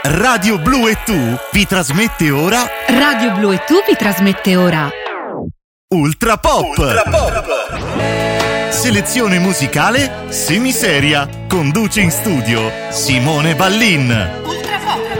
Radio Blu e tu vi trasmette ora. Radio Blu e tu vi trasmette ora Ultra Pop. Selezione musicale semiseria. Conduce in studio Simone Ballin. Ultra Pop.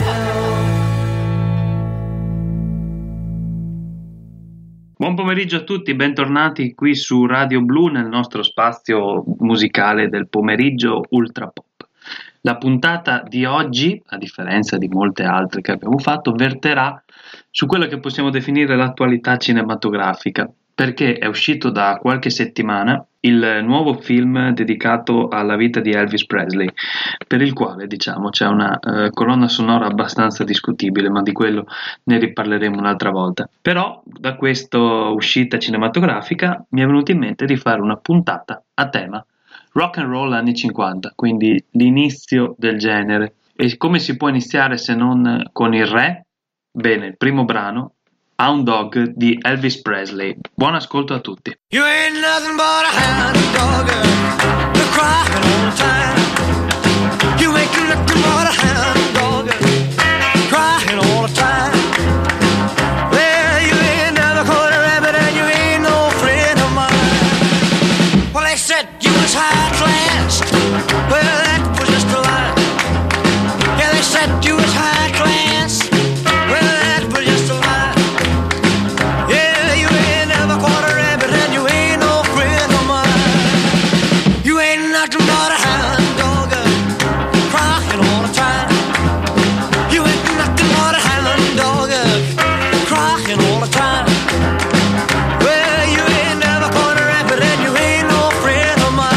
Buon pomeriggio a tutti, bentornati qui su Radio Blu nel nostro spazio musicale del pomeriggio Ultra Pop. La puntata di oggi, a differenza di molte altre che abbiamo fatto, verterà su quella che possiamo definire l'attualità cinematografica, perché è uscito da qualche settimana il nuovo film dedicato alla vita di Elvis Presley, per il quale c'è una colonna sonora abbastanza discutibile, ma di quello ne riparleremo un'altra volta. Però da questa uscita cinematografica mi è venuto in mente di fare una puntata a tema rock and roll anni 50, quindi l'inizio del genere. E come si può iniziare se non con il re? Bene, il primo brano, Hound Dog di Elvis Presley. Buon ascolto a tutti. You ain't nothing but a hound dog, you're crying all the time. You ain't nothing but a hound dog, crying all the time. Well, you ain't never caught a rabbit and you ain't no friend of mine. Well, they said you was high class, well, that was just a lie. Yeah, they said you was high class, well, that was just a lie. Yeah, you ain't never caught a rabbit and you ain't no friend of mine. You ain't nothing but a hound dog, crying all the time. You ain't nothing but a hound dog, crying all the time. Well, you ain't never caught a rabbit and you ain't no friend of mine.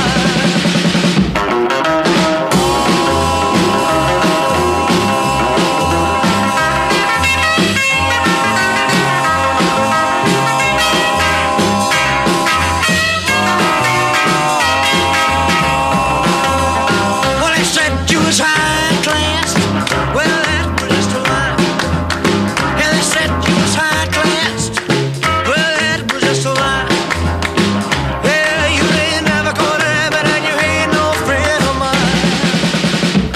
Well, they said you was high class. Well, that was just a lie. Yeah, they said you was high class. Well, that was just a lie. Yeah, you ain't never caught a rabbit and you ain't no friend of mine.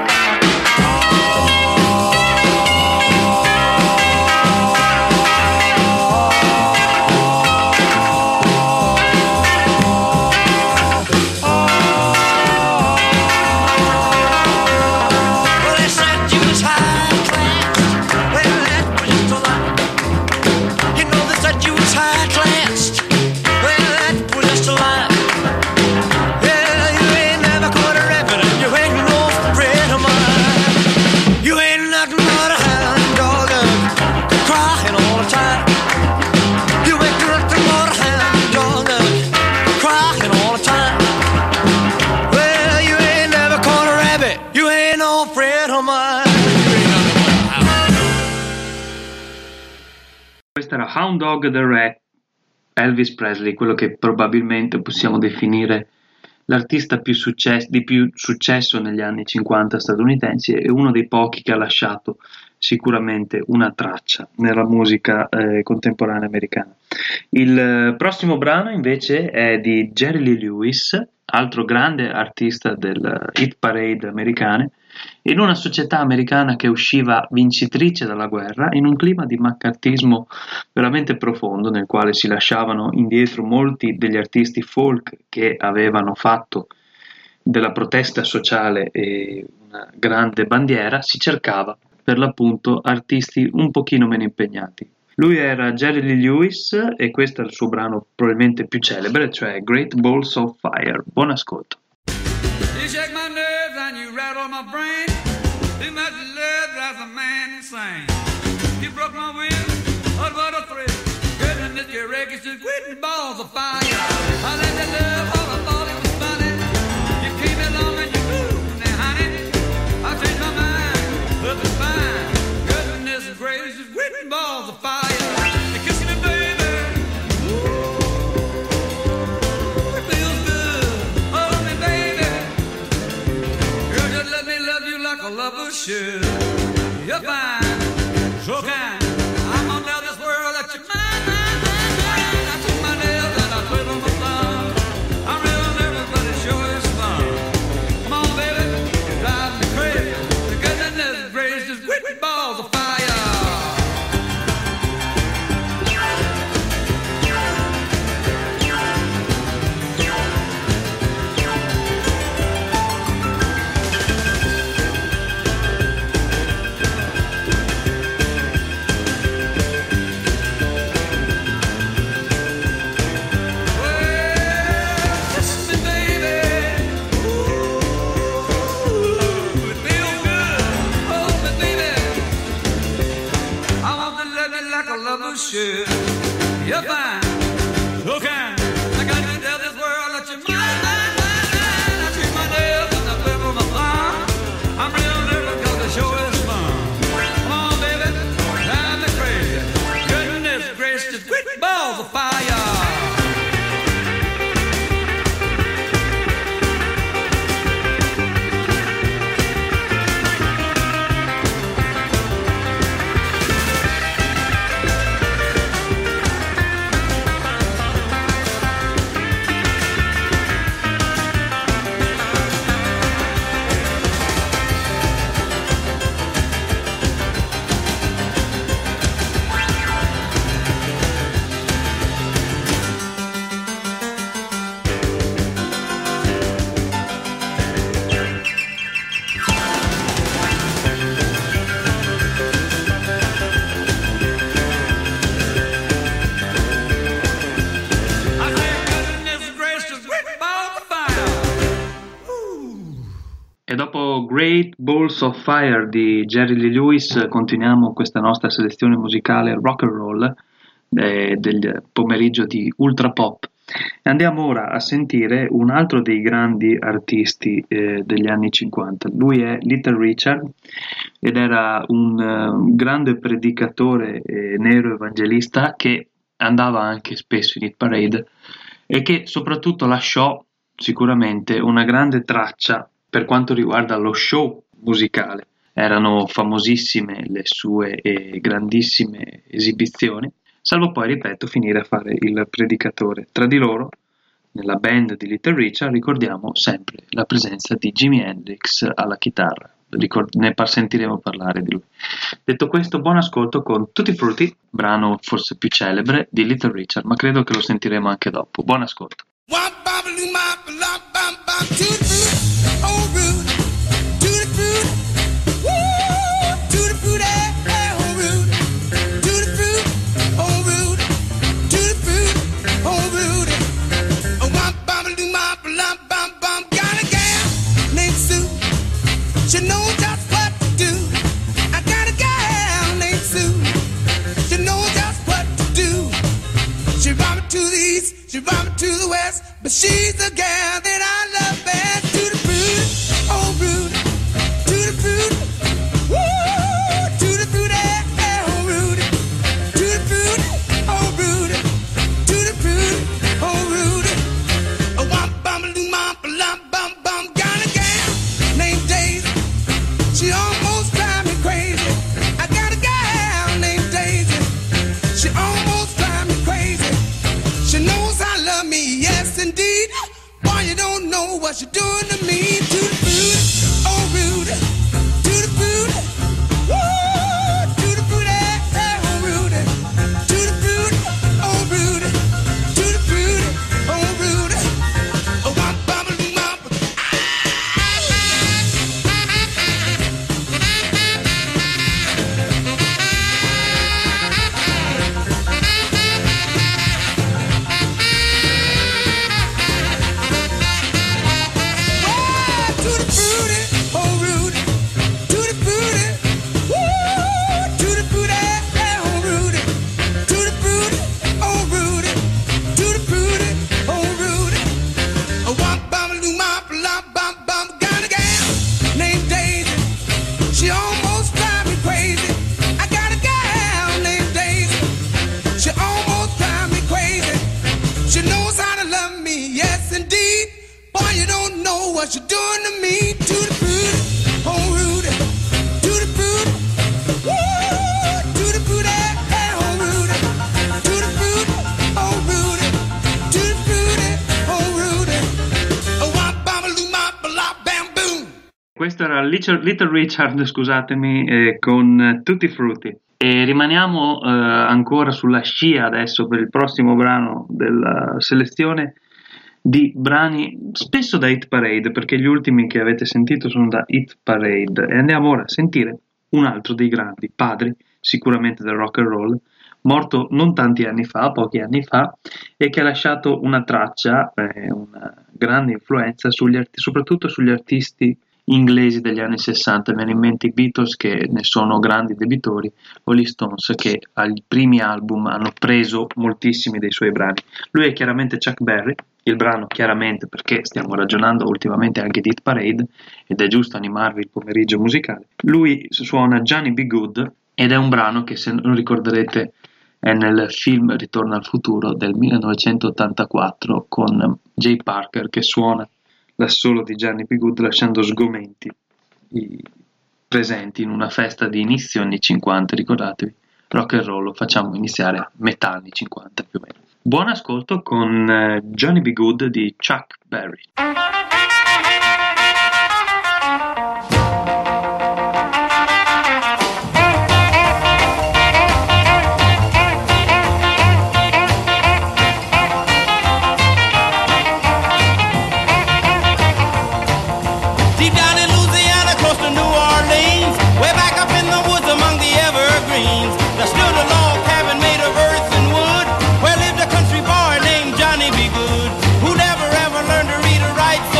Well, they said you was high class. Well, that was just a lie. You know they said you was high class. Well, that was just a lie. Yeah, you ain't never caught a rabbit and you ain't no friend of mine. You ain't nothing but a hound dog, crying all the time. You ain't nothing but a hound dog, crying all the time. Well, you ain't never caught a rabbit, you ain't no friend of mine. You ain't nothing but a hound. Questo era Hound Dog the Re, Elvis Presley, quello che probabilmente possiamo definire l'artista di più successo negli anni 50 statunitensi e uno dei pochi che ha lasciato sicuramente una traccia nella musica contemporanea americana. Il prossimo brano invece è di Jerry Lee Lewis, altro grande artista del hit parade americane, in una società americana che usciva vincitrice dalla guerra, in un clima di maccartismo veramente profondo, nel quale si lasciavano indietro molti degli artisti folk che avevano fatto della protesta sociale una grande bandiera. Si cercava per l'appunto artisti un pochino meno impegnati. Lui era Jerry Lee Lewis e questo è il suo brano probabilmente più celebre, cioè Great Balls of Fire. Buon ascolto. You shake my nerves and you rattle my brain. Too much love drives a man insane. You broke my will, oh what a thrill. Goodness, your records just quitting balls of fire. I let you love all I thought it was funny. You came along and you moved, now honey, I changed my mind, love is fine. Goodness gracious, quitting balls of fire. You kissing me, baby. Ooh, it feels good. Hold me, baby. Girl, just let me love you like a lover should. You're fine, so kind. I'm gonna tell this world that you're mine, mine, mine, mine. I took my nails and I twiddle my thumb. I'm real nervous, but it sure is fun. Come on, baby, drive me crazy. The goodness gracious. E dopo Great Balls of Fire di Jerry Lee Lewis continuiamo questa nostra selezione musicale rock and roll del pomeriggio di Ultra Pop. E andiamo ora a sentire un altro dei grandi artisti degli anni 50. Lui è Little Richard ed era un grande predicatore nero evangelista che andava anche spesso in hit parade e che soprattutto lasciò sicuramente una grande traccia per quanto riguarda lo show musicale. Erano famosissime le sue grandissime esibizioni, salvo poi, ripeto, finire a fare il predicatore. Tra di loro, nella band di Little Richard, ricordiamo sempre la presenza di Jimi Hendrix alla chitarra. Ne sentiremo parlare di lui. Detto questo, buon ascolto con Tutti Frutti, brano forse più celebre di Little Richard, ma credo che lo sentiremo anche dopo. Buon ascolto. She knows just what to do. I got a gal named Sue. She knows just what to do. She brought me to the east, she brought me to the west, but she's the gal that I love best. To the fruit, oh Rudy, to the fruit, woo, to the fruit, oh Rudy, to the fruit, oh Rudy, to the fruit, oh Rudy. Oh, womp bum bum bum, got a gal named Daisy. She almost drives me crazy. I got a gal named Daisy. She almost drives me crazy. She knows I love me, yes indeed. Boy, you don't know what she's doing to me. To the food, oh Rudy. To the food, woo. To the food, oh Rudy. To the food, oh Rudy. To the food, oh Rudy. Oh, bum bum bum. What you doing to me? To the food, oh Rudy. To the food, woo. To the food, oh Rudy. To the food, oh Rudy. To the food, oh Rudy. Oh, wop, babaloo, mop, blah, bam, boom. Questo era Little Richard, scusatemi, con Tutti Frutti. E rimaniamo ancora sulla scia adesso per il prossimo brano della selezione di brani spesso da hit parade, perché gli ultimi che avete sentito sono da hit parade, e andiamo ora a sentire un altro dei grandi padri sicuramente del rock and roll, morto non tanti anni fa, pochi anni fa, e che ha lasciato una traccia, una grande influenza soprattutto sugli artisti inglesi degli anni 60. Mi viene in mente i Beatles, che ne sono grandi debitori, o gli Stones, che ai primi album hanno preso moltissimi dei suoi brani. Lui è chiaramente Chuck Berry. Il brano, chiaramente, perché stiamo ragionando ultimamente anche di hit parade ed è giusto animarvi il pomeriggio musicale, lui suona Johnny B. Good ed è un brano che, se non ricorderete, è nel film Ritorno al futuro del 1984 con Jay Parker che suona l'assolo di Johnny B. Good lasciando sgomenti i presenti in una festa di inizio anni 50. Ricordatevi, rock and roll lo facciamo iniziare a metà anni 50 più o meno. Buon ascolto con Johnny B. Good di Chuck Berry. Deep down in Louisiana, close to New Orleans, way back up in the woods among the evergreens, there stood a log cabin made of earth and wood, where lived a country boy named Johnny B. Good, who never ever learned to read or write. So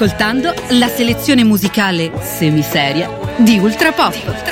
ascoltando la selezione musicale semiseria di Ultrapop.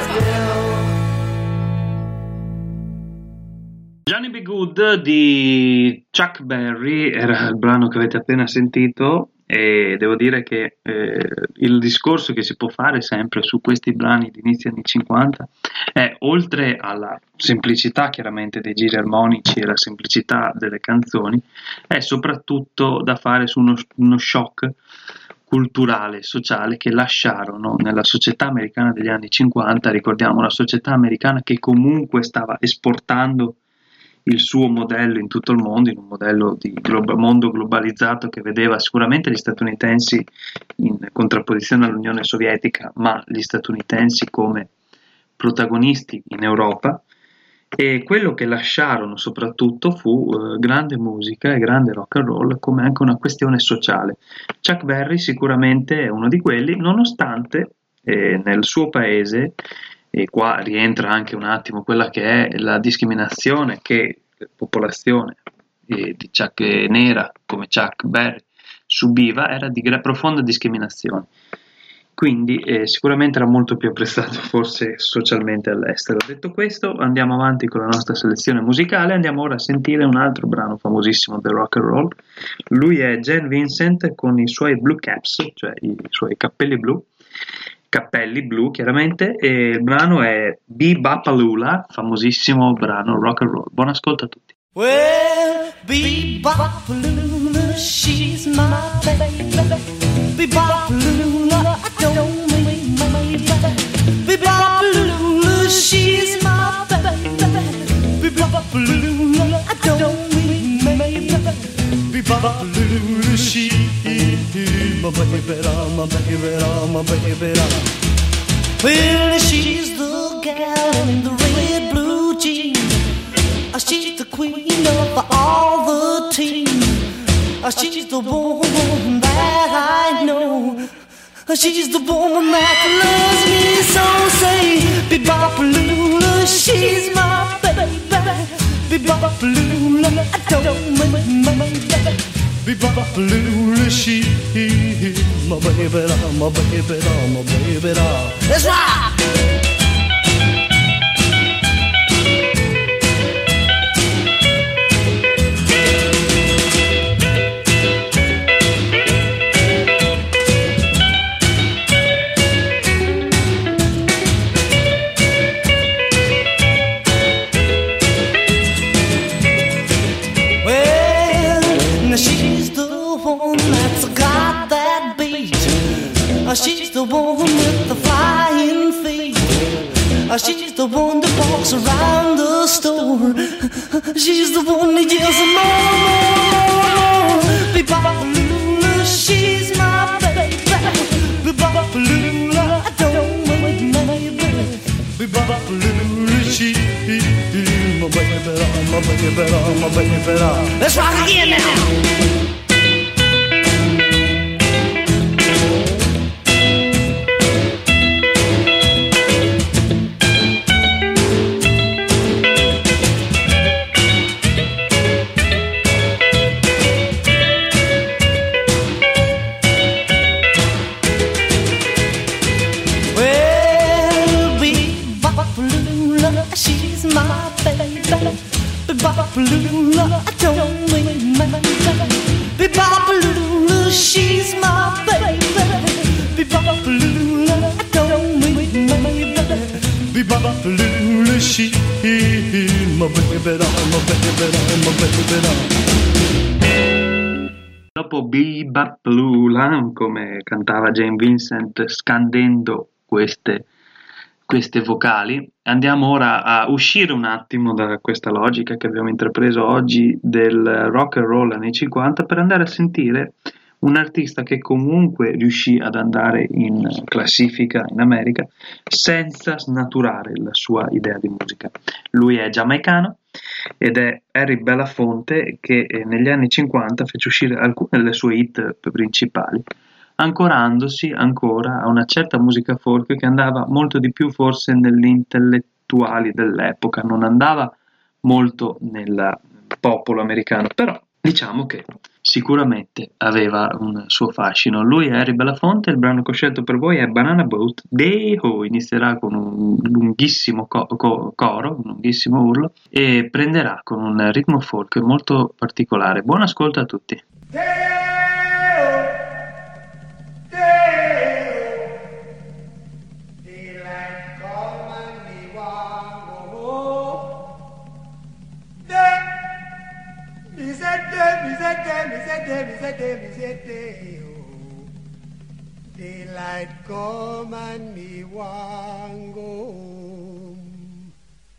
Johnny B. Good di Chuck Berry era il brano che avete appena sentito, e devo dire che il discorso che si può fare sempre su questi brani di inizio anni 50 è, oltre alla semplicità chiaramente dei giri armonici e la semplicità delle canzoni, è soprattutto da fare su uno shock culturale, sociale che lasciarono nella società americana degli anni 50. Ricordiamo una società americana che comunque stava esportando il suo modello in tutto il mondo, in un modello di mondo globalizzato che vedeva sicuramente gli statunitensi in contrapposizione all'Unione Sovietica, ma gli statunitensi come protagonisti in Europa, e quello che lasciarono soprattutto fu grande musica e grande rock and roll, come anche una questione sociale. Chuck Berry sicuramente è uno di quelli, nonostante nel suo paese, e qua rientra anche un attimo quella che è la discriminazione che la popolazione di Chuck nera come Chuck Berry subiva, era di profonda discriminazione, quindi sicuramente era molto più apprezzato forse socialmente all'estero. Detto questo, andiamo avanti con la nostra selezione musicale. Andiamo ora a sentire un altro brano famosissimo del rock and roll. Lui è Gene Vincent con i suoi blue caps, cioè i suoi cappelli blu chiaramente, e il brano è Be-Bop-A-Lula, famosissimo brano rock and roll. Buon ascolto a tutti. Well, Be-Bop-A-Lula, she's my baby. Be-Bop-A-Lula, I don't mean my baby. Be-Bop-A-Lula, she's my baby. Be-Bop-A-Lula, I don't mean my baby. Be-Bop-A-Lula, she's my baby, my baby, my baby. Well, she's the gal in the red blue jeans. She's the queen of all the team. She's the woman that I know. She's the woman that loves me so. Say, Be-Bop-A-Lula, she's my baby. Be-Bop-A-Lula, I don't mean my baby. Be-Bop-A-Lula, she's my baby, my baby, my baby. Let's rock! She's the one with the flying feet. She's the one that walks around the store. She's the one that yells more. Be-Bop-A-Lula, she's my baby. Be-Bop-A-Lula, I don't mean my baby. Be-Bop-A-Lula, she's my baby, my baby, my baby. Let's rock again now. Be-Bop-A-Lula, I don't mean my baby. Be-Bop-A-Lula, she's my baby. Be-Bop-A-Lula, I don't mean my baby. Be-Bop-A-Lula, she's my baby, my baby, my baby. Dopo Be-Bop-A-Lula, come cantava Jane Vincent scandendo queste vocali, andiamo ora a uscire un attimo da questa logica che abbiamo intrapreso oggi del rock and roll anni 50 per andare a sentire un artista che comunque riuscì ad andare in classifica in America senza snaturare la sua idea di musica. Lui è giamaicano ed è Harry Belafonte, che negli anni 50 fece uscire alcune delle sue hit principali, ancorandosi ancora a una certa musica folk che andava molto di più forse negli intellettuali dell'epoca, non andava molto nel popolo americano, però diciamo che sicuramente aveva un suo fascino. Lui è Harry Belafonte, il brano che ho scelto per voi è Banana Boat. Day-ho inizierà con un lunghissimo coro, un lunghissimo urlo, e prenderà con un ritmo folk molto particolare. Buon ascolto a tutti. Daylight come and me want go home.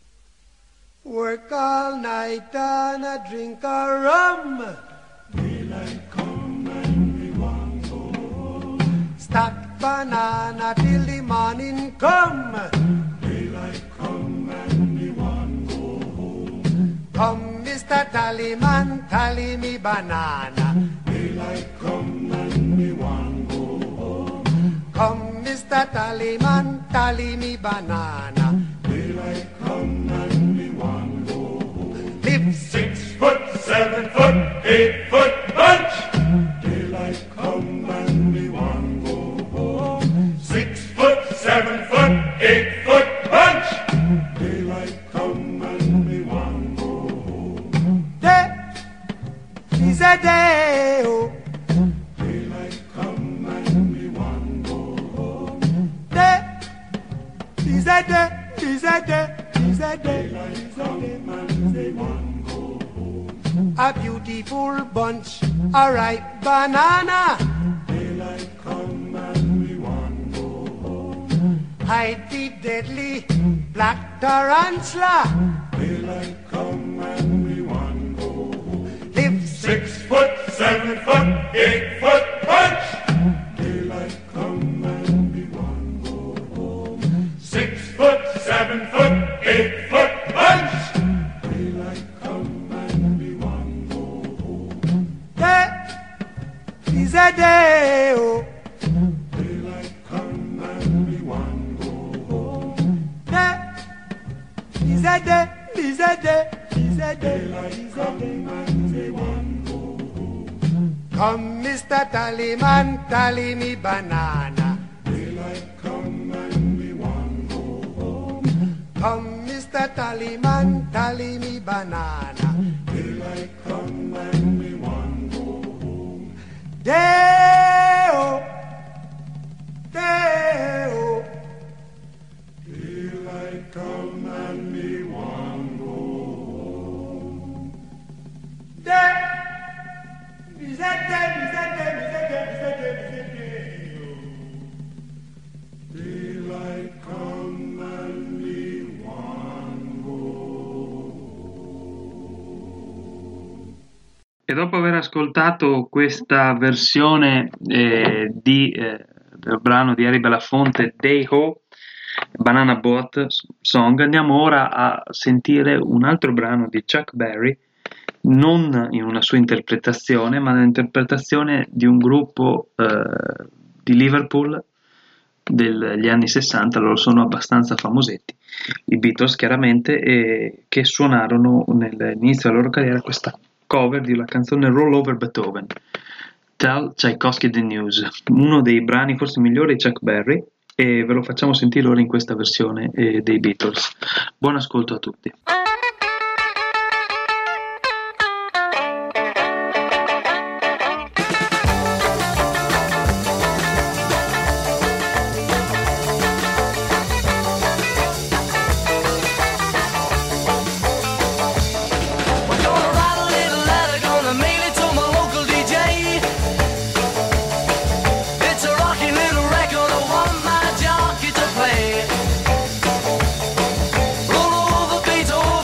Work all night and a drink a rum. Daylight come and me want go home. Stack banana till the morning come. Daylight come and me want go home. Come, Mr. Tallyman, tally me banana. Daylight come and me want go home. Come, Mr. Tallyman, tally me banana. Daylight come and me want go home. Live 6 foot, 7 foot, 8 foot bunch. Daylight come and me want go home. 6 foot, 7 foot, 8 foot bunch. Daylight come and me want go home. Day is a day, oh. Daylight come and me want go home. Day is a day, is a day, is a day. Daylight come and me want go home. A beautiful bunch, a ripe banana. Daylight come and me want go home. Hide the deadly black tarantula. Daylight come and me want go home. Live 6 foot, 7 foot, 8 foot bunch. Daylight come and me want go home. 6 foot, 7 foot, 8 foot bunch. Daylight come and me want go home. Day is a day, oh. Daylight come and me want go home. Day is a day, is a day, is a day. Daylight come and me want go home. Come, Mr. Tallyman, tally me banana. Daylight come and me want go home. Come, Mr. Tallyman, tally me banana. Daylight come and me want go home. Day-o, day-o. Daylight come and me want go home. Day, is that day, is that day, is that day, is that day, is that day. Daylight come and me want go home. E dopo aver ascoltato questa versione del brano di Harry Belafonte, Day-ho, Banana Boat Song, andiamo ora a sentire un altro brano di Chuck Berry, non in una sua interpretazione, ma nell'interpretazione di un gruppo di Liverpool degli anni 60, loro sono abbastanza famosetti, i Beatles chiaramente, che suonarono nell'inizio della loro carriera questa cover di una canzone Roll Over Beethoven, Tell Tchaikovsky the News, uno dei brani forse migliori di Chuck Berry, e ve lo facciamo sentire ora in questa versione dei Beatles. Buon ascolto a tutti. Roll over Beethoven.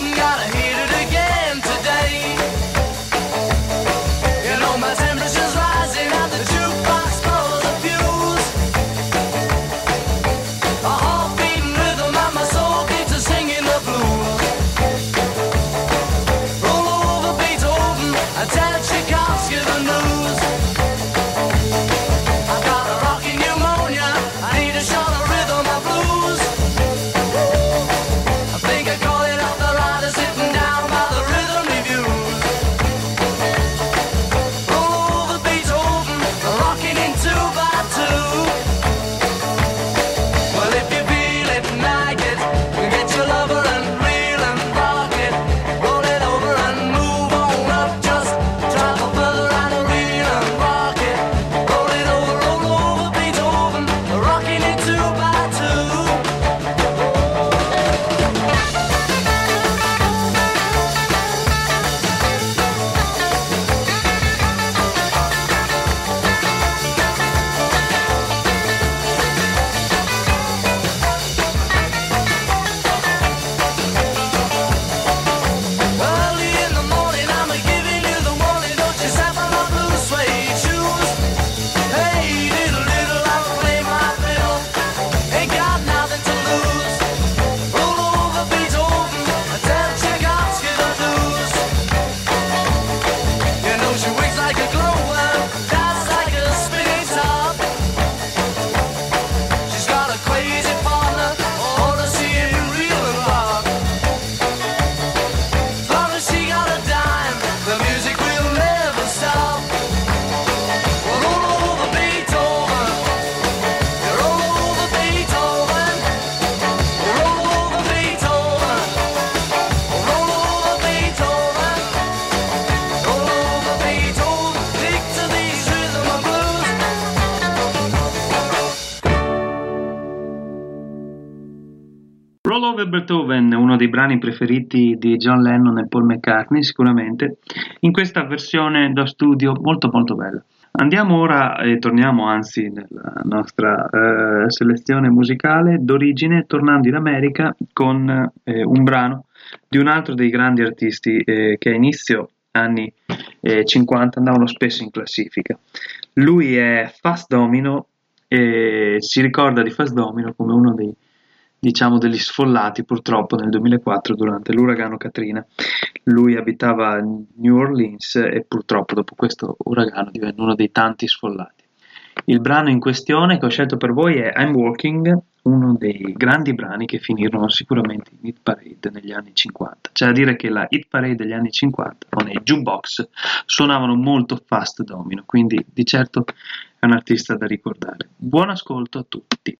Roll Over Beethoven, uno dei brani preferiti di John Lennon e Paul McCartney sicuramente, in questa versione da studio molto molto bella. Andiamo ora e torniamo anzi nella nostra selezione musicale d'origine, tornando in America con un brano di un altro dei grandi artisti che a inizio anni 50 andavano spesso in classifica. Lui è Fats Domino e si ricorda di Fats Domino come uno dei, diciamo, degli sfollati purtroppo nel 2004 durante l'uragano Katrina. Lui abitava a New Orleans e purtroppo dopo questo uragano divenne uno dei tanti sfollati. Il brano in questione che ho scelto per voi è I'm Walking, uno dei grandi brani che finirono sicuramente in hit parade negli anni 50. C'è da dire che la hit parade degli anni 50 o nei jukebox suonavano molto Fats Domino, quindi di certo è un artista da ricordare. Buon ascolto a tutti.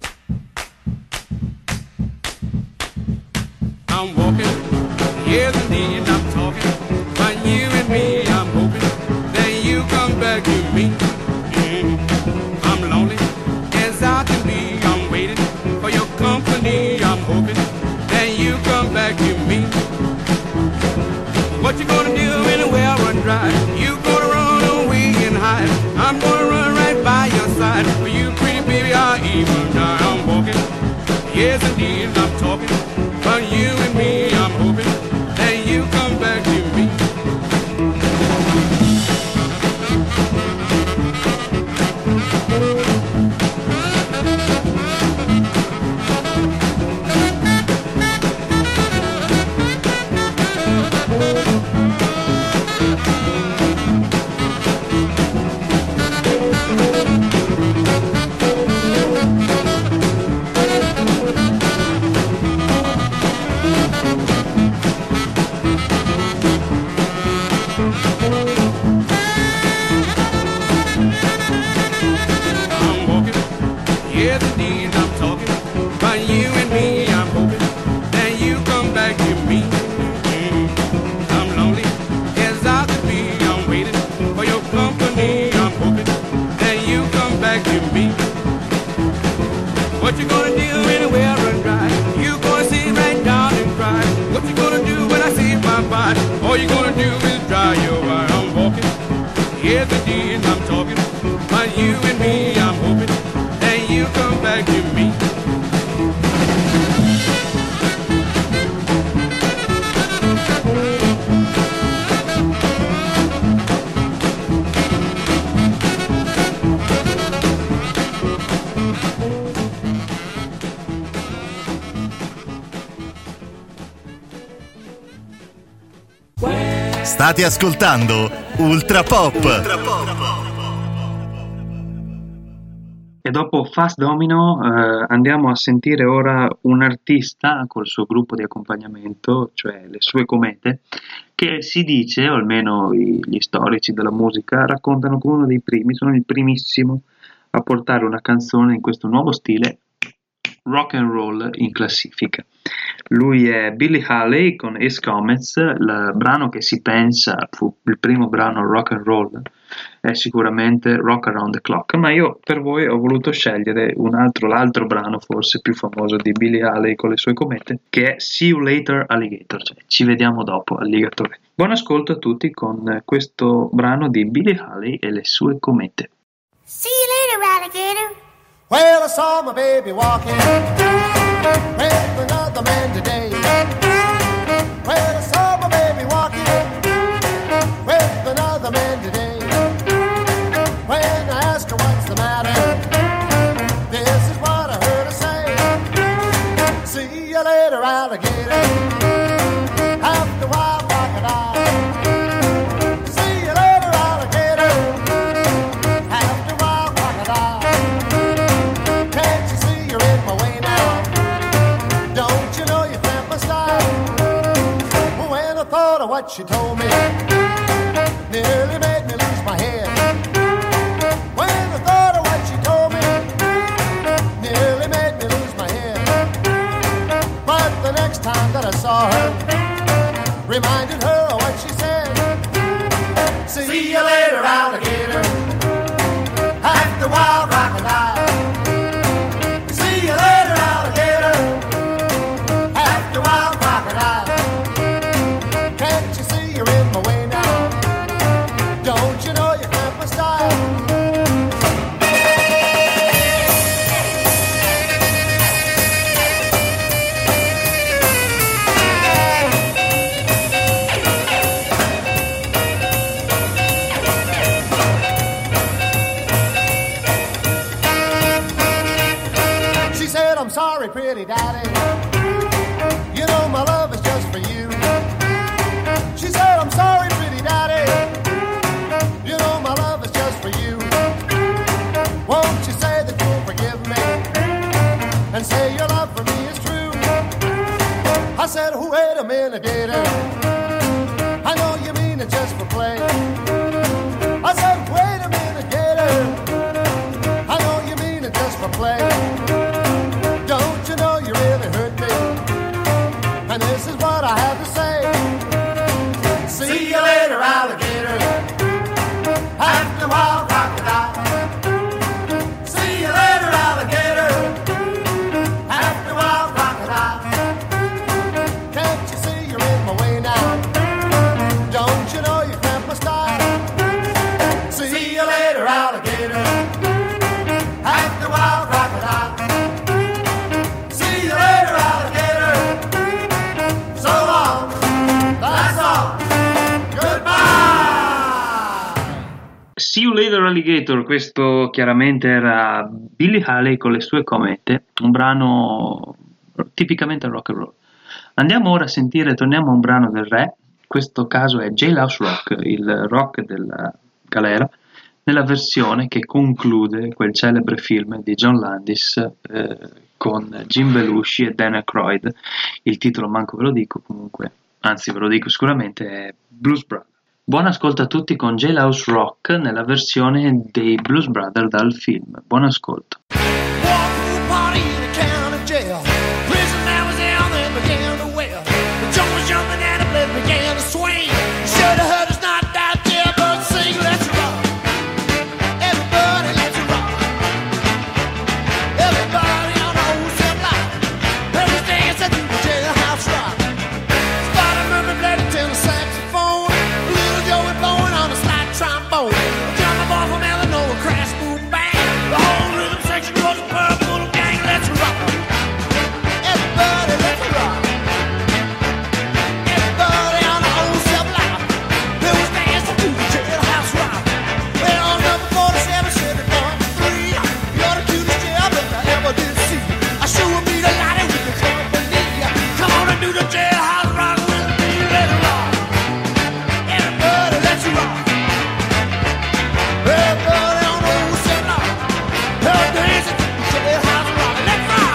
I'm walking, yes indeed I'm talking, but you and me I'm hoping that you come back to me. I'm lonely as I can be, I'm waiting for your company, I'm hoping that you come back to me. What you gonna do when the well run dry? You gonna run away and hide, I'm gonna run right by your side. For you pretty baby I'll even die. I'm walking, yes indeed I'm talking, but you and me, I'm hoping that you come back to me. What you gonna do when the well run dry? You gonna sit right down and cry. What you gonna do when I see my body? All you gonna do is dry your eye. I'm walking, yes indeed I'm talking, but you and me, I'm hoping that you come back to me. State ascoltando Ultra Pop. E dopo Fats Domino andiamo a sentire ora un artista col suo gruppo di accompagnamento, cioè le sue comete, che si dice, o almeno gli storici della musica raccontano come uno dei primi, sono il primissimo a portare una canzone in questo nuovo stile rock and roll in classifica. Lui è Billy Haley con Ace Comets. Il brano che si pensa fu il primo brano rock and roll è sicuramente Rock Around the Clock, ma io per voi ho voluto scegliere l'altro brano forse più famoso di Billy Haley con le sue comete, che è See You Later Alligator, cioè ci vediamo dopo alligatore. Buon ascolto a tutti con questo brano di Billy Haley e le sue comete. See you later, alligator. Well, I saw my baby walking with another man today. Well, I saw my baby walking with another man today. When I asked her what's the matter, this is what I heard her say. See you later, alligator. After a while, crocodile. See you later, alligator. After a while, crocodile. Can't you see you're in my way now? Don't you know you fit my style? When I thought of what she told me, nearly made me lose my head. When I thought of what she told me, nearly made me lose my head. But the next time that I saw her, reminded her of what she said. See you later, alligator. After a while, crocodile. See you later, alligator. wait a minute, Gator. I know you mean it just for play. I said, wait a minute, Gator. I know you mean it just for play. Don't you know you really hurt me? And this is what I have to say. See you later, alligator. After a while, crocodile. See you later, alligator. After a while, crocodile. Can't you see you're in my way now? Don't you know you cramp my style? See you later, alligator. After a while, crocodile. See you later, alligator. So long, that's all. Goodbye. See You Later Alligator, questo chiaramente era Billy Haley con le sue comete, un brano tipicamente rock and roll. Andiamo ora a sentire, torniamo a un brano del re, in questo caso è Jailhouse Rock, il rock della galera, nella versione che conclude quel celebre film di John Landis con Jim Belushi e Dan Aykroyd. Il titolo manco ve lo dico, comunque, anzi ve lo dico sicuramente, è Blues Brothers. Buon ascolto a tutti con Jailhouse Rock nella versione dei Blues Brothers dal film. Buon ascolto. Walked through a party in a county jail. Prison man was down and began to wail. The joint was jumping and the blood began to swing. You should have heard us not out there, but sing, let's rock. Everybody, let's rock. Everybody on the whole cell block. Every dance at the jailhouse rock. Started moving bloody to the saxophone. Little Joey blowing on a slide trombone. Drummer boy from Illinois, crash, boom, bang. The whole rhythm section was a purple gang. Let's rock. Everybody, let's rock. Everybody on the old cell block. There was dancing to the jailhouse rock. Well, on number 47, said it on 3. You're the cutest jailbird I ever did see. I sure will be delighted with your company. Come on and do the jailhouse rock with me. Let's rock. Everybody, let's rock. Everybody on the old cell block. They're dancing to the jailhouse rock. Let's rock.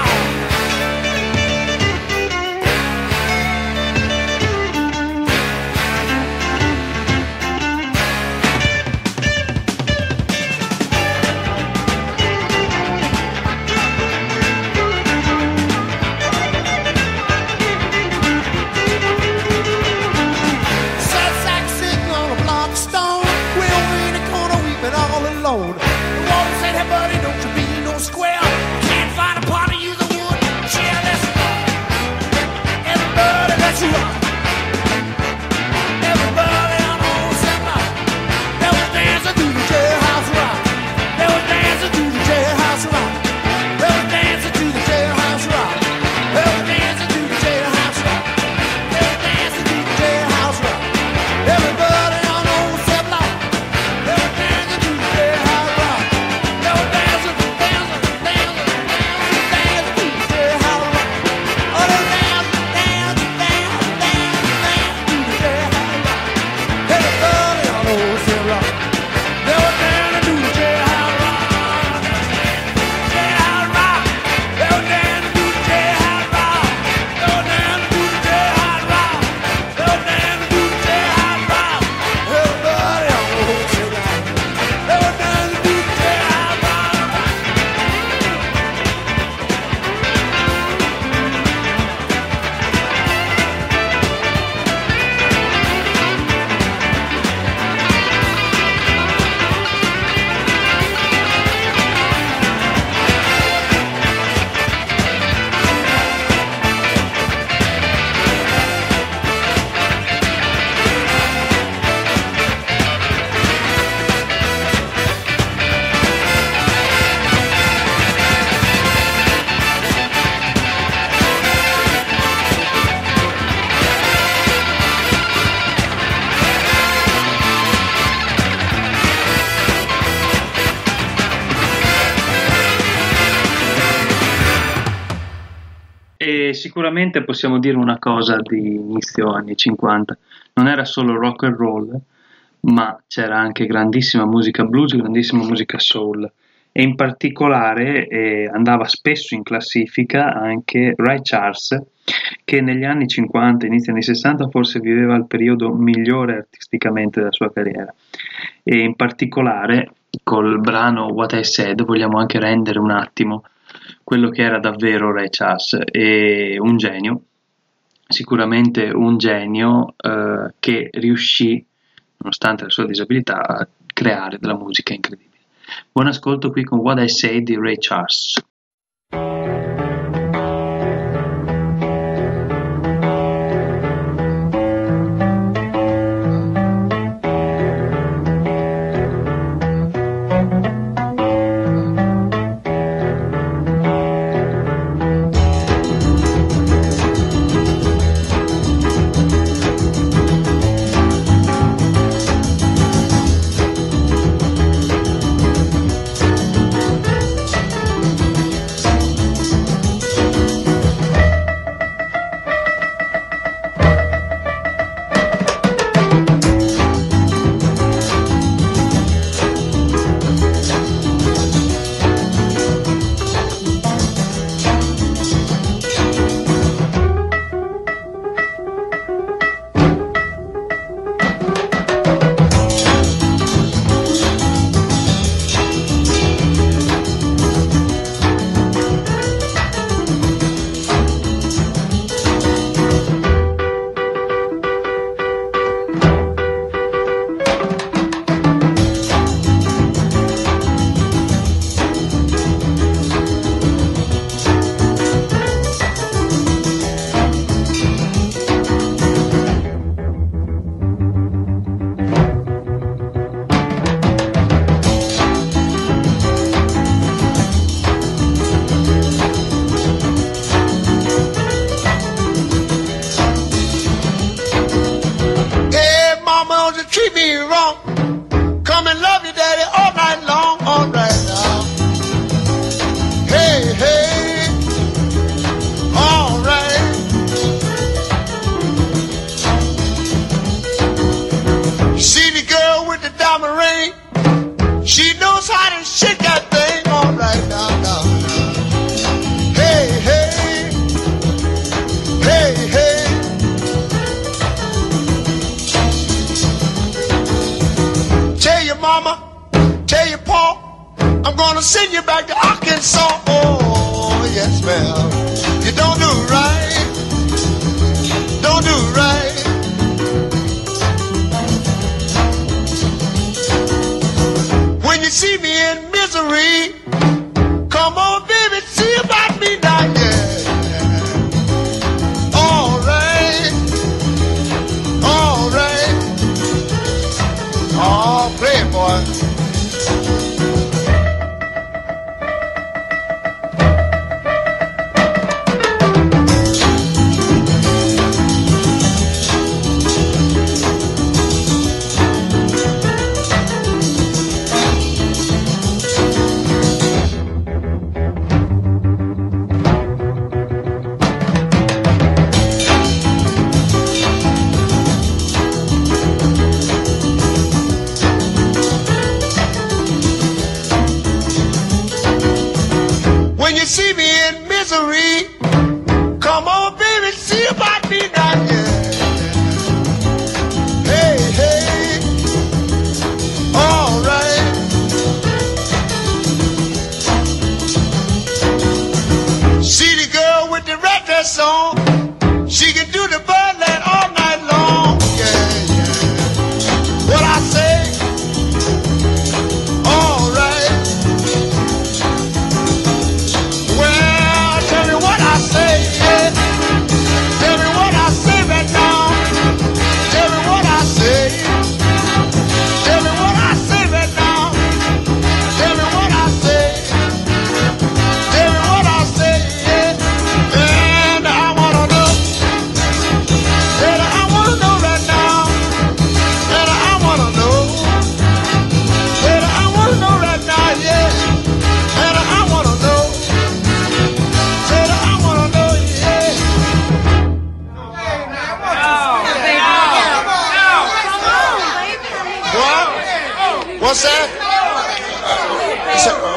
Sad sack sitting on a block of stone. We'll be in the corner weeping all alone. The woman said, hey buddy, don't you be no square. Can't find a part of you that would share. Let's rock. Everybody, let's rock. Everybody on the old cell block. They was dancing to the jailhouse rock. They was dancing to the jailhouse rock. They was dancing to the jailhouse rock. They was dancing to the jailhouse rock. They was dancing to the jailhouse rock. Everybody on the old cell block. They was dancing to the jailhouse rock. They was dancing, dancing, dancing, dancing, dancing to the jailhouse rock. Oh, they dancing, dancing, dancing, dancing, dancing to the jailhouse rock. Everybody on the old cell block. They was dancing to the jailhouse rock. Jailhouse rock. They was dancing to the jailhouse rock. They was dancing to the jailhouse rock. They was dancing to the jailhouse rock. Everybody on the old cell block. They was dancing to the jailhouse rock. E sicuramente possiamo dire una cosa di inizio anni 50, non era solo rock and roll, ma c'era anche grandissima musica blues, grandissima musica soul, e in particolare andava spesso in classifica anche Ray Charles, che negli anni 50, inizio anni 60 forse viveva il periodo migliore artisticamente della sua carriera, e in particolare col brano What I Said vogliamo anche rendere un attimo quello che era davvero Ray Charles, e un genio, sicuramente un genio che riuscì, nonostante la sua disabilità, a creare della musica incredibile. Buon ascolto qui con What I Say di Ray Charles.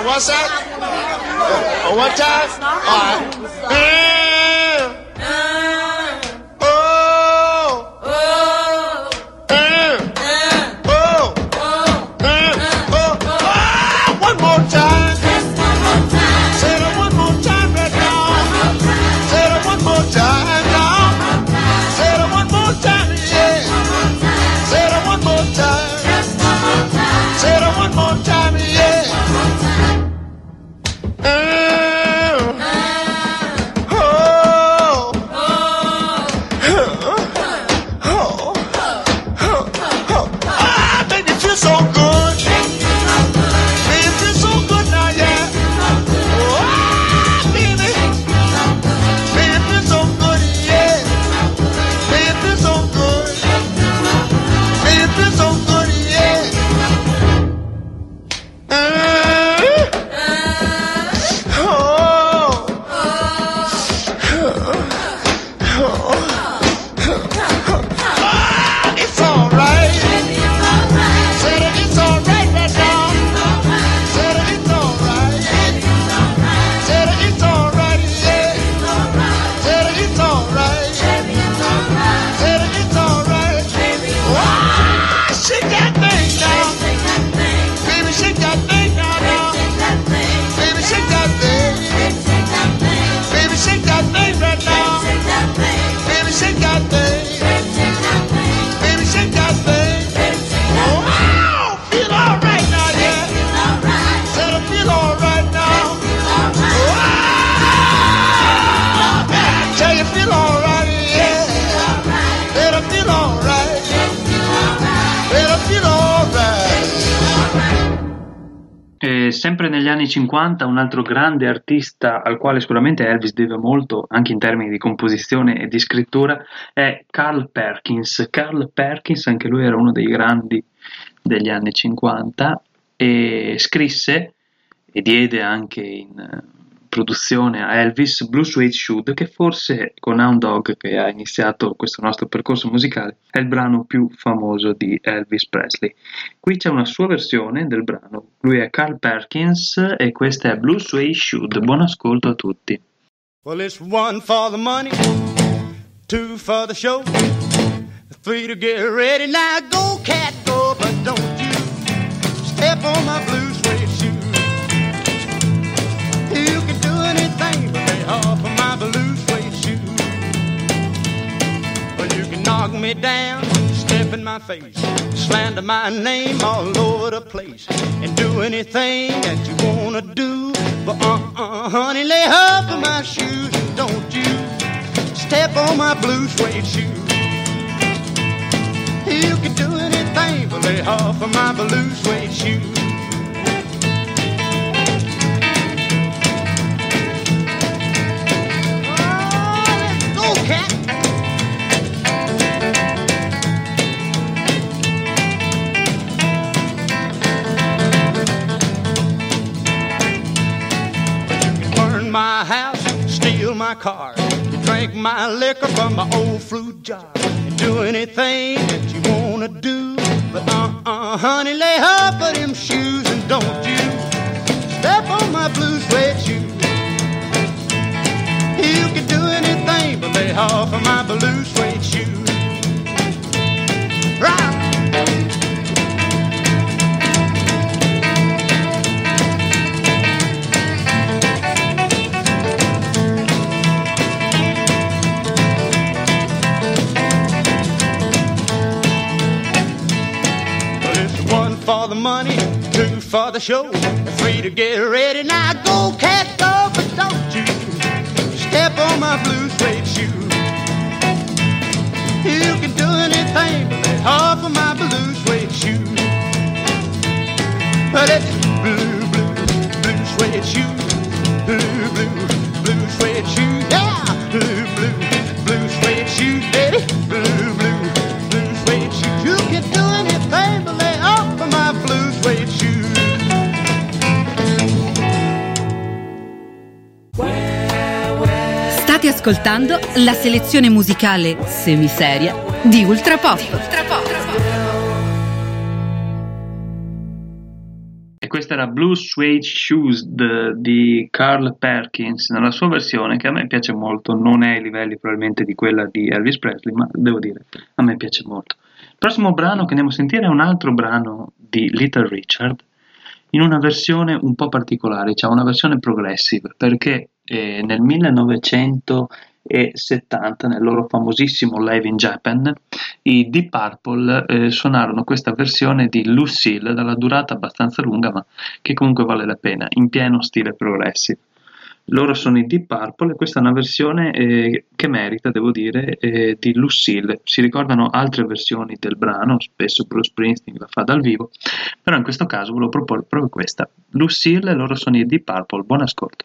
what's that? One time? All right. One more time. Say that one more time right now. Say that one more time now. Say that one more time, yeah. Say that one more time. Say that one more time, yeah. Baby, feel so good. Baby, feel so good now, yeah. Baby. Baby, feel so good, yeah. Baby, feel so good. Baby, feel so good, yeah. It's all right. Say that it's all right right now. Say that it's all right. Say that it's all right, yeah. Say that it's all right. Say that it's all right. Wow, shake that thing now. Baby, shake that thing now. Baby, shake that thing. Baby, shake that thing right now. Baby, shake that thing. Baby, shake that thing. Wow, feel all right now, yeah. Said I feel all right now. Wow, tell you feel all right, yeah. Said I feel all right. Said I feel all right. E sempre negli anni 50 un altro grande artista al quale sicuramente Elvis deve molto anche in termini di composizione e di scrittura è Carl Perkins. Carl Perkins, anche lui era uno dei grandi degli anni 50 e scrisse e diede anche in produzione a Elvis Blue Suede Shoe, che forse con Hound Dog, che ha iniziato questo nostro percorso musicale, è il brano più famoso di Elvis Presley. Qui c'è una sua versione del brano, lui è Carl Perkins e questa è Blue Suede Shoe. Buon ascolto a tutti. Well, it's 1 for the money, 2 for the show, 3 to get ready. Now go, cat, go, but don't you step on my blue suede shoe. You can do anything but lay off of my blue suede shoe. Well, you can knock me down, step in my face, slander my name all over the place, and do anything that you wanna do. But honey, lay off of my shoes and don't you step on my blue suede shoe. You can do anything but lay off of my blue suede shoe. Oh, let's go, cat. My house, steal my car, drink my liquor from my old fruit jar, and do anything that you wanna do. But honey, lay off of them shoes and don't you step on my blue suede shoe. You can do anything but lay off of my blue suede shoe. Right. For the money, 2 for the show, 3 to get ready. Now go, cat, go, but don't you step on my blue suede shoe. You can do anything but lay off of my blue suede shoe. But it's blue, blue, blue suede shoe. Blue, blue, blue suede shoe. Yeah, blue, blue, blue suede shoe, baby. Blue, blue, blue suede shoe. You can do anything but lay off of my blue suede shoe. State ascoltando la selezione musicale semiseria di Ultrapop. E questa era Blue Suede Shoes di Carl Perkins nella sua versione, che a me piace molto. Non è ai livelli probabilmente di quella di Elvis Presley, ma devo dire, a me piace molto. Il prossimo brano che andiamo a sentire è un altro brano di Little Richard, in una versione un po' particolare, cioè una versione progressive, perché nel 1970, nel loro famosissimo Live in Japan, i Deep Purple suonarono questa versione di Lucille, dalla durata abbastanza lunga, ma che comunque vale la pena, in pieno stile progressive. Loro sono i Deep Purple e questa è una versione che merita, devo dire, di Lucille. Si ricordano altre versioni del brano, spesso Bruce Springsteen la fa dal vivo, però in questo caso volevo proporre proprio questa. Lucille, loro sono i Deep Purple. Buon ascolto.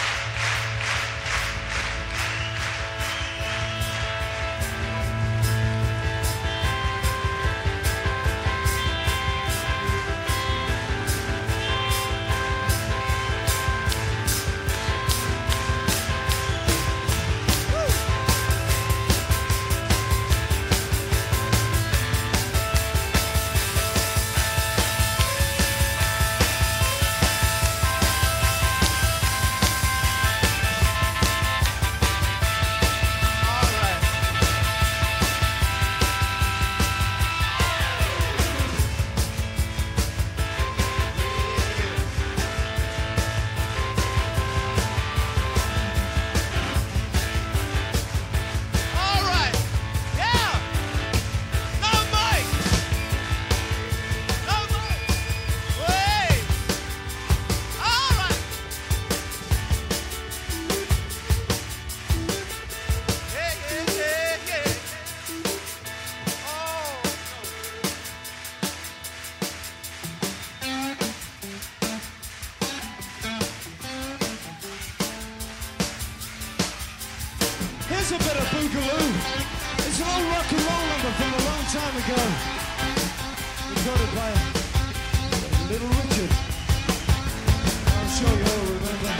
Here's a bit of Boogaloo. It's an old rock and roll number from a long time ago. Recorded by Little Richard. I'm sure you all remember.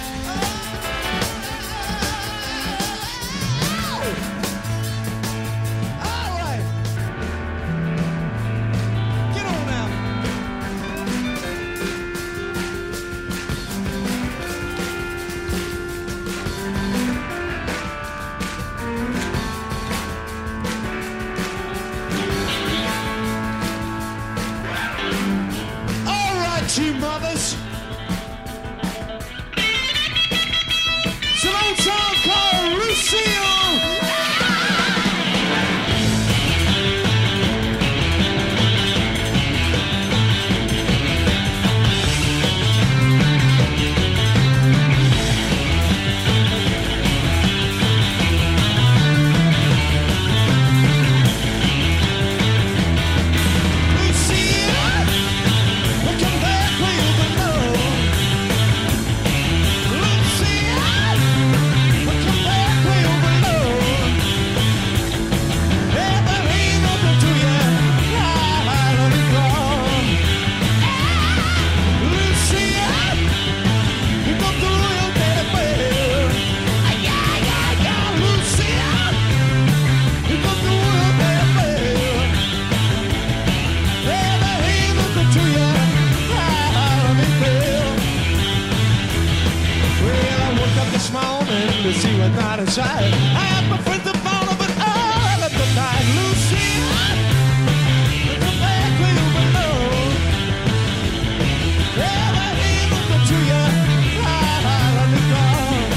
All right. Get on now. You mothers. It's an old song called Lucille. To see what not inside. I have my friends that follow, but all of the night, Lucille, come back where you belong. Well, I ain't looking to you, I'll be gone.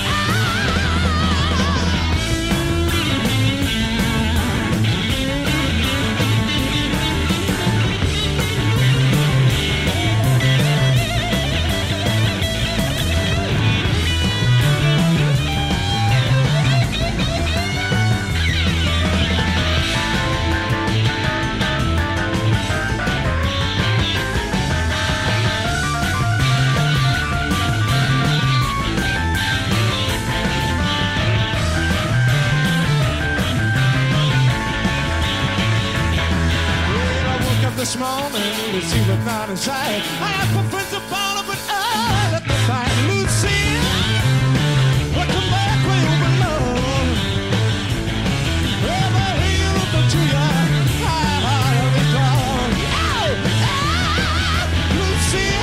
This morning to see what's not inside. I have my friends that follow, but I let the fight. Lucille, welcome back where you belong. Well, I hear you looking to you, I'll be gone. Lucille.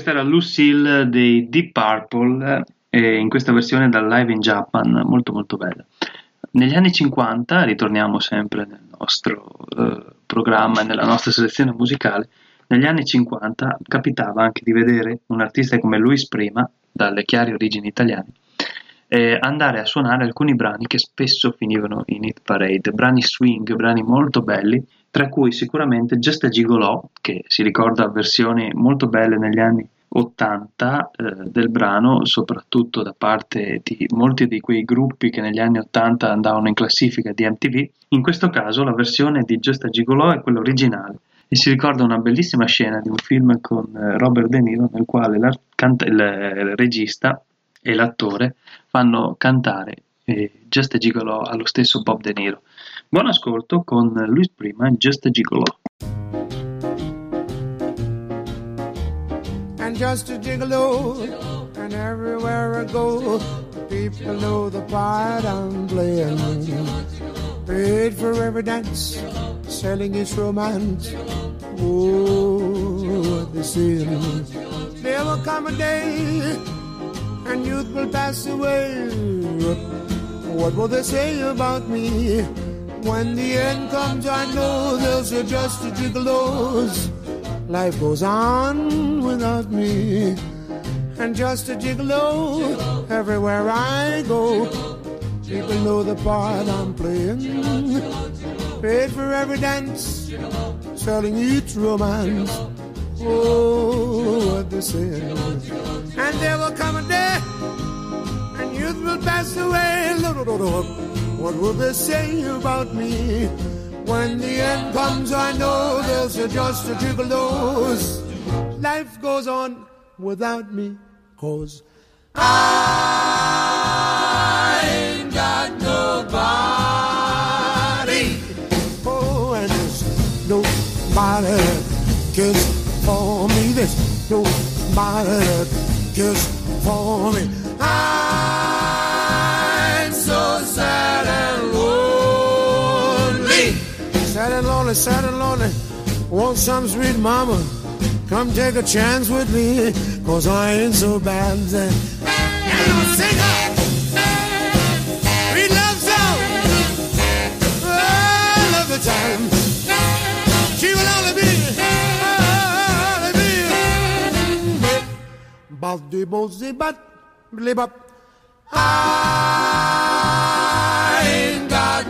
Questa era Lucille dei Deep Purple e in questa versione dal Live in Japan, molto molto bella. Negli anni 50, ritorniamo sempre nel nostro programma e nella nostra selezione musicale, negli anni 50 capitava anche di vedere un artista come Luis Prima, dalle chiare origini italiane, andare a suonare alcuni brani che spesso finivano in hit parade, brani swing, brani molto belli, tra cui sicuramente Just a Gigolo, che si ricorda versioni molto belle negli anni 80 del brano, soprattutto da parte di molti di quei gruppi che negli anni 80 andavano in classifica di MTV. In questo caso la versione di Just a Gigolo è quella originale e si ricorda una bellissima scena di un film con Robert De Niro nel quale il regista e l'attore fanno cantare Just a Gigolo allo stesso Bob De Niro. Buon ascolto con Luis Prima, Just a Gigolo. And just a gigolo, and everywhere I go, people know the part I'm playing. Paid for every dance, selling its romance. Oh, what they say. There will come a day, and youth will pass away. What will they say about me? When the end comes, I know they'll say just a gigolo's. Life goes on without me, and just a gigolo everywhere I go. People know the part I'm playing. Paid for every dance, selling each romance. Oh, what they say. And there will come a day, and youth will pass away. What will they say about me? When the end comes, I know they'll say just a gigolo's. Life goes on without me, 'cause I ain't got nobody. Oh, and there's nobody that cares for me. There's nobody that cares for me. I'm so sad and lonely. Sad and lonely, sad and lonely. Want some sweet mama, come take a chance with me, 'cause I ain't so bad. And I'll sing her sweet love song. I love the time. She will only be Baldi Bozi Bat Blibop. I ain't got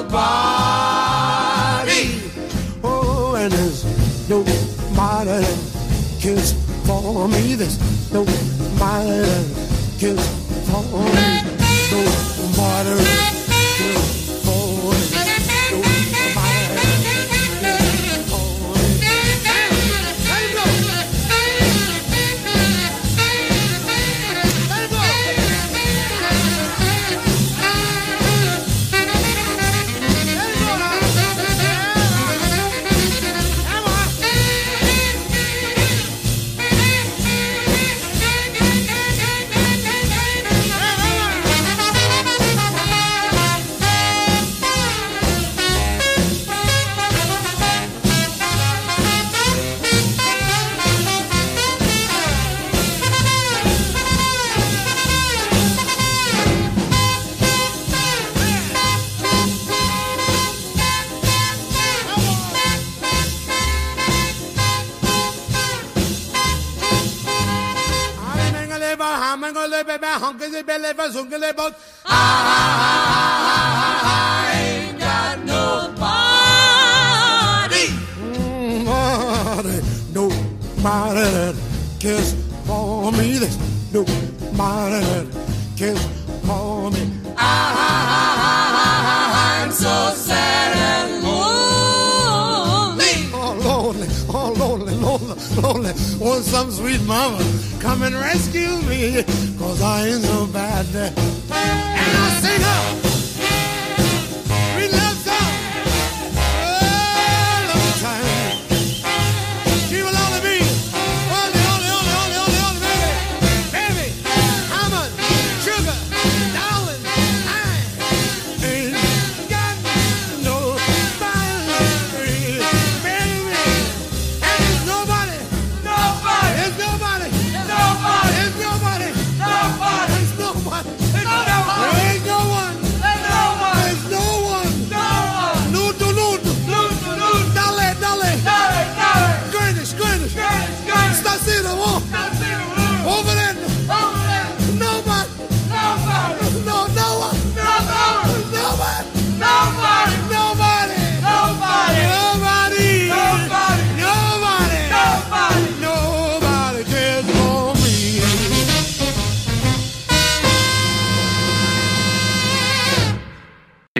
nobody. Oh, and there's nobody that cares for me. There's nobody that cares for me. Nobody that cares for me. Nobody that cares for me. Let it go. Let it go. I ain't got nobody. Nobody that cares for me. There's nobody that cares for me. I'm so sad and lonely. Oh, lonely, oh, lonely, lonely, lonely. Want some sweet mama, come and rescue me, 'cause I ain't so bad. And I'll sing her sweet love song. Oh, love the time. She will only be only, baby. Baby, almond, sugar, darling, I ain't got nobody, baby. And there's nobody, there's nobody.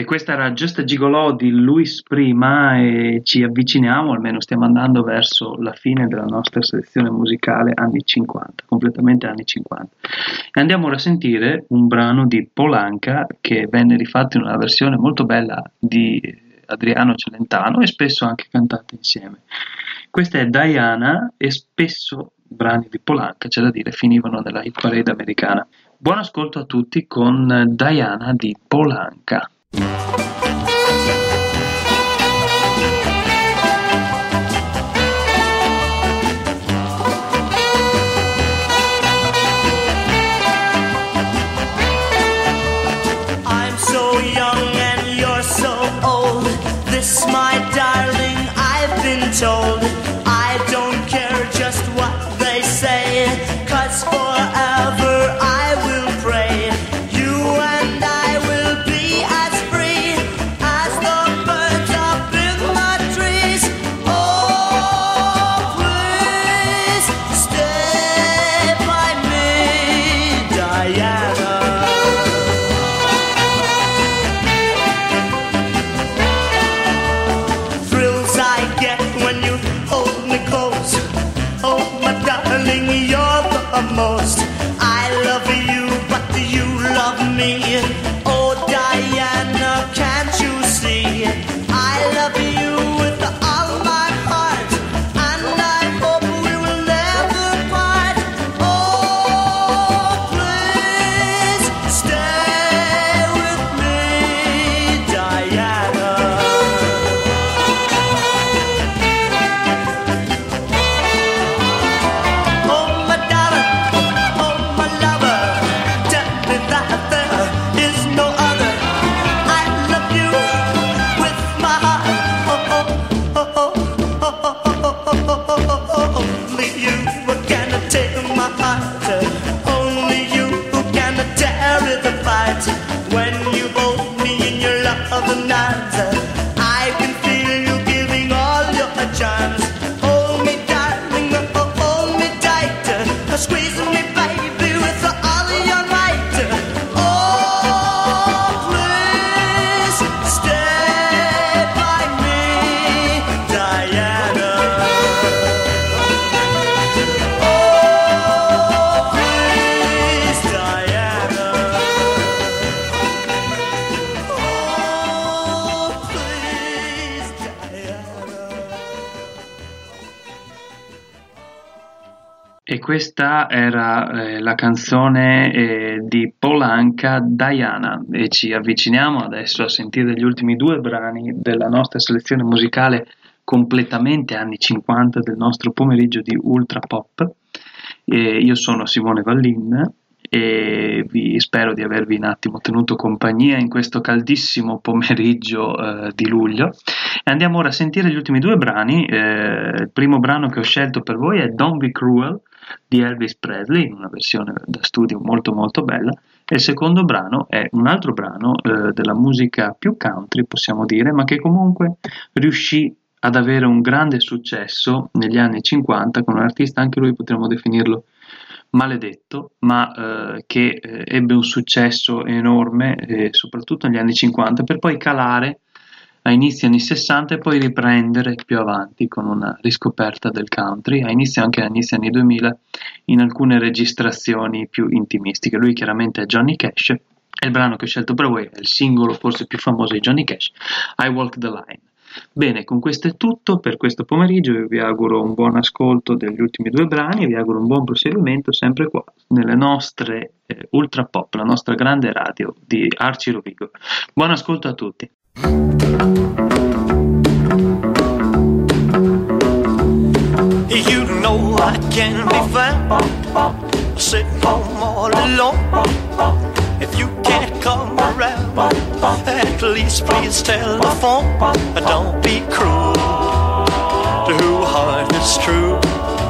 questa era Just a Gigolo di Luis Prima e ci avviciniamo, almeno stiamo andando verso la fine della nostra selezione musicale anni 50, completamente anni 50. E andiamo ora a sentire un brano di Polanca che venne rifatto in una versione molto bella di Adriano Celentano e spesso anche cantata insieme. Questa è Diana e spesso brani di Polanca, c'è da dire, finivano nella hit parade americana. Buon ascolto a tutti con Diana di Polanca. I'm so young and you're so old. This, my darling, I've been told. I don't care just what they say, 'cause forever I will pray. You and I will be as free as the birds up in the trees. Oh, please stay by me, Diana. Thrills I get when you hold me close. Oh, my darling, you're the most. I love you, but you love me. Oh, Diana, can't you see? I love you with all my heart, and I hope we will never part. Oh, please stay with me, Diana. Oh, my darling, oh, my lover, tell me that there is no other. I love you with my heart. Oh, oh, oh, oh, oh, oh, oh, oh, oh, oh. Only you can take my heart. Only you can tear it apart. When you hold me in your loving arms, I can feel you giving all your charms. Hold me, darling, oh, hold me tight. Squeeze me, baby, with all your might. Oh, please stay by me, Diana. Oh, please, Diana. Oh, please, Diana. E questa era la canzone di Polanca, Diana, e ci avviciniamo adesso a sentire gli ultimi due brani della nostra selezione musicale completamente anni 50 del nostro pomeriggio di Ultra Pop. Io sono Simone Vallin e spero di avervi un attimo tenuto compagnia in questo caldissimo pomeriggio di luglio. E andiamo ora a sentire gli ultimi due brani. Il primo brano che ho scelto per voi è Don't Be Cruel di Elvis Presley, in una versione da studio molto molto bella, e il secondo brano è un altro brano della musica più country, possiamo dire, ma che comunque riuscì ad avere un grande successo negli anni 50 con un artista, anche lui potremmo definirlo maledetto, ma che ebbe un successo enorme soprattutto negli anni 50 per poi calare a inizi anni 60 e poi riprendere più avanti con una riscoperta del country a inizio anni 2000 in alcune registrazioni più intimistiche. Lui chiaramente è Johnny Cash e il brano che ho scelto per voi è il singolo forse più famoso di Johnny Cash, I Walk the Line. Bene, con questo è tutto per questo pomeriggio. Io vi auguro un buon ascolto degli ultimi due brani e vi auguro un buon proseguimento sempre qua nelle nostre Ultra Pop, la nostra grande radio di Arci Rovigo. Buon ascolto a tutti. You know I can be found sitting home all alone. If you can't come around, at least please tell the phone. Don't be cruel to who heart is true.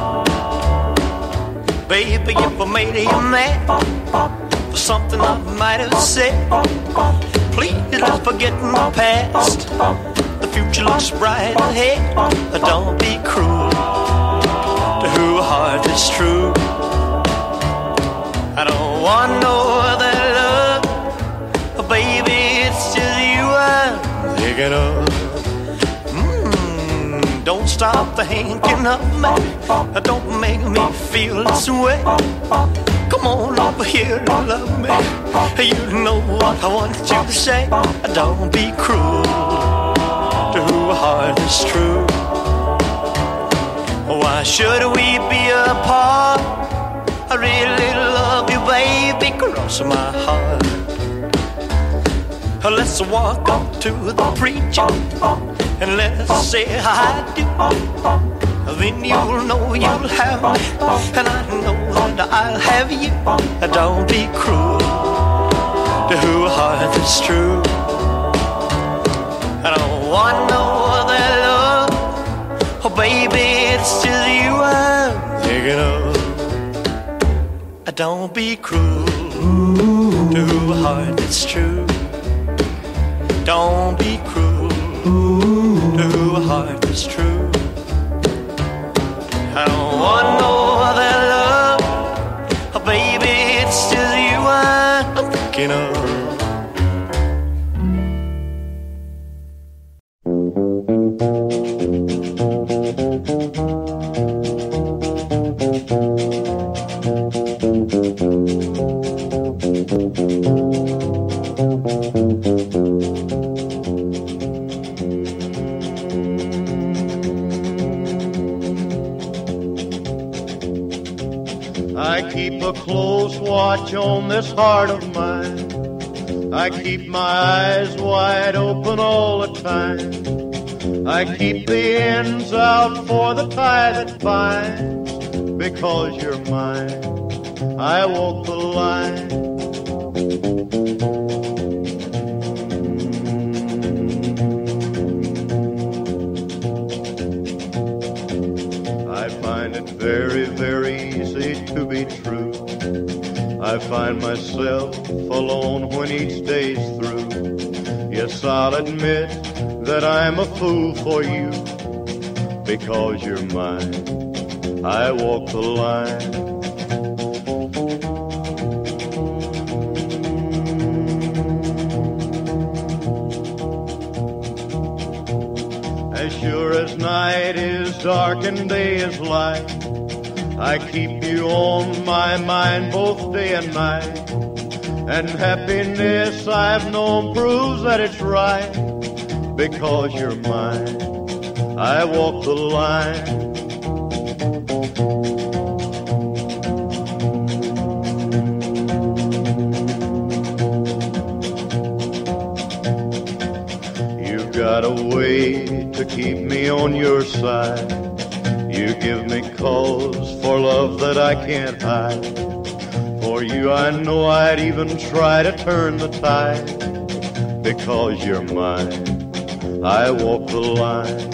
Baby, if I made you mad for something I might have said, please don't forget my past. The future looks bright ahead. Don't be cruel to who heart is true. I don't want no other love, baby, it's just you Picking up. Don't stop thinking of me. Don't make me feel this way. Come on over here and love me. You know what I want you to say. Don't be cruel to a heart that's true. Why should we be apart? I really love you, baby, cross my heart. Let's walk up to the preacher and let's say I do. Then you'll know you'll have me, and I know that I'll have you. Don't be cruel to a heart that's true. I don't want no other love. Oh baby, it's just you I'm thinking of. Don't be cruel to a heart that's true. Don't be cruel to a heart that's true. I don't want no other love. Oh baby, it's just you I'm thinking of. I keep a close watch on this heart of mine. I keep my eyes wide open all the time. I keep the ends out for the tie that binds. Because you're mine, I walk the line. I find it very, very easy to be true. I find myself alone when each day's through. Yes, I'll admit that I'm a fool for you. Because you're mine, I walk the line. As sure as night is dark and day is light, I keep you on my mind both day and night. And happiness I've known proves that it's right. Because you're mine, I walk the line. You've got a way to keep me on your side. You give me cause for love that I can't hide. For you I know I'd even try to turn the tide. Because you're mine, I walk the line.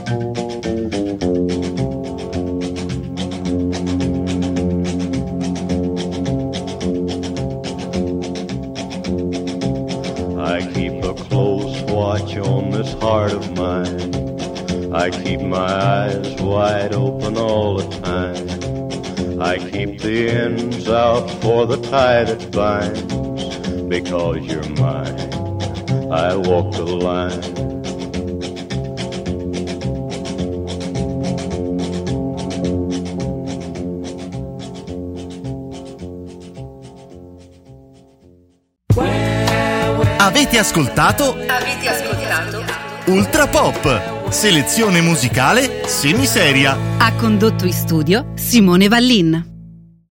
I keep a close watch on this heart of mine. I keep my eyes wide open all the time. I keep the ends out for the tie that binds. Because you're mine, I walk the line. Avete ascoltato Ultra Pop, selezione musicale semiseria. Ha condotto in studio Simone Vallin.